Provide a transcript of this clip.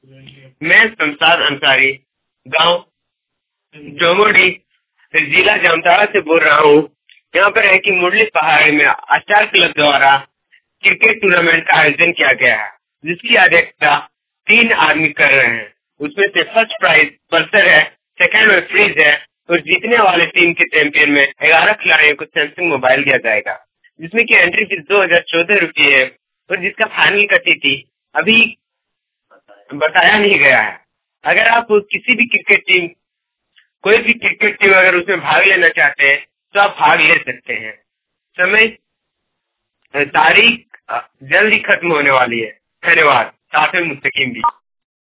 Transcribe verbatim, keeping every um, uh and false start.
मैं शमशाद अंसारी गांव डोमोडी जिला जामताड़ा से बोल रहा हूँ। यहाँ पर है कि मुरली पहाड़ी में स्टार क्लब द्वारा क्रिकेट टूर्नामेंट का आयोजन किया गया है, जिसकी अध्यक्षता तीन आदमी कर रहे हैं। उसमें से फर्स्ट प्राइज पल्सर है, सेकंड में फ्रिज है और जीतने वाले टीम के चैंपियन में ग्यारह खिलाड़ियों को सैमसंग मोबाइल दिया जाएगा, जिसमें की एंट्री फीस दो हजार चौदह रूपये है और जिसका फाइनल का तिथि अभी बताया नहीं गया है। अगर आप किसी भी क्रिकेट टीम कोई भी क्रिकेट टीम अगर उसमें भाग लेना चाहते हैं तो आप भाग ले सकते हैं। समय तारीख जल्द ही खत्म होने वाली है। धन्यवाद। साथ में मुस्तकीम भी।